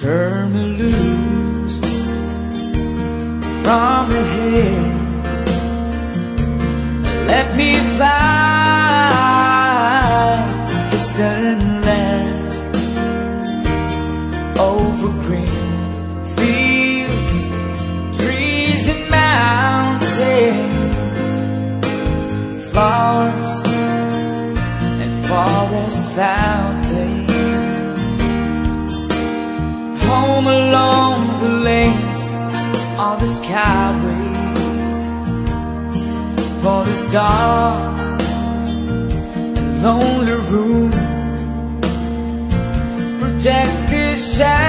turn me loose from your hand. Let me fly to distant lands, over green fields, trees and mountains, flowers and forest fountains. Home along the lanes of the skyway, for this dark and lonely room, projected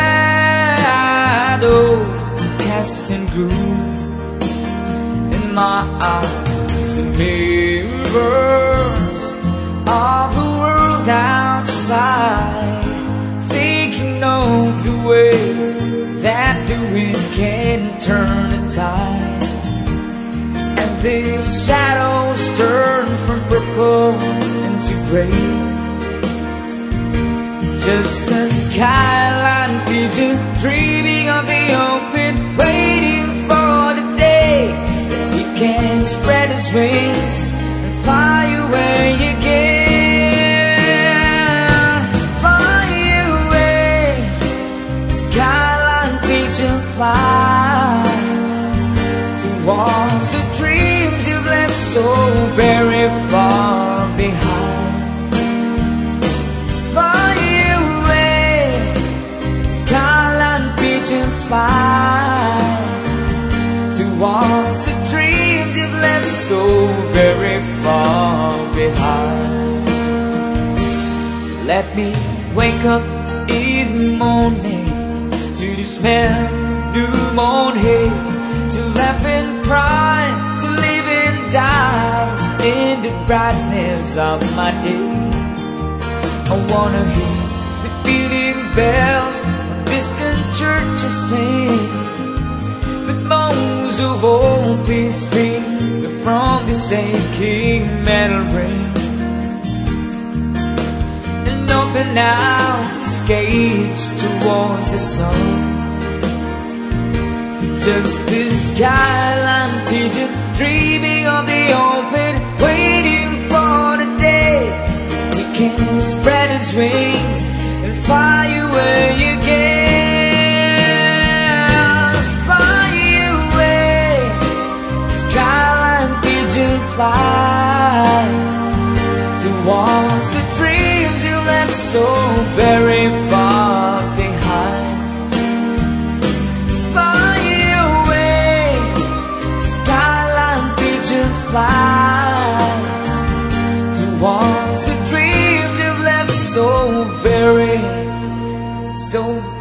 shadow casting gloom in my eyes, the mirrors of the world outside, thinking of the ways that the wind can turn the tide. And these shadows turn from purple into gray, just a skyline pigeon dreaming of the open, waiting for the day that he can spread his wings and fly away again. Fly away, skyline pigeon, fly towards the dreams you've left so very far behind. Fly away, skyline pigeon, fly towards the dreams you've left so very far behind. Let me wake up in the morning to the smell of new mown hay, to laugh and cry, to live and die in the brightness of my day. I wanna hear the beating bells of distant churches sing, but most of all, please spring from the aching metal ring, and open out the gauge towards the sun. Just this skyline pigeon dreaming of the open, waiting for the day he can spread his wings and fly away again. Fly away, skyline pigeon, fly towards the dreams you left so very far behind. Fly towards the dreams you've left so very, so